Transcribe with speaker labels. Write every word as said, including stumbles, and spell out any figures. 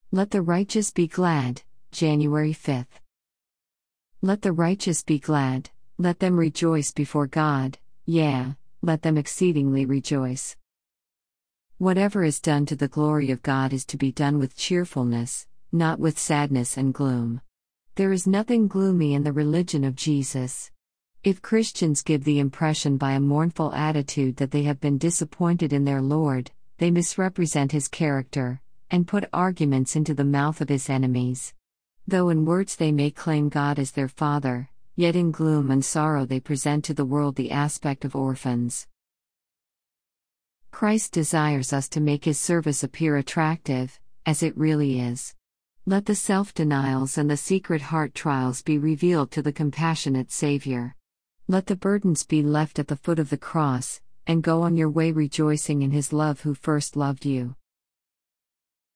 Speaker 1: Let the righteous be glad, January fifth. Let the righteous be glad, let them rejoice before God, yeah, let them exceedingly rejoice. Whatever is done to the glory of God is to be done with cheerfulness, not with sadness and gloom. There is nothing gloomy in the religion of Jesus. If Christians give the impression by a mournful attitude that they have been disappointed in their Lord, they misrepresent his character, and put arguments into the mouth of his enemies. Though in words they may claim God as their Father, yet in gloom and sorrow they present to the world the aspect of orphans. Christ desires us to make his service appear attractive, as it really is. Let the self-denials and the secret heart trials be revealed to the compassionate Savior. Let the burdens be left at the foot of the cross, and go on your way rejoicing in his love who first loved you.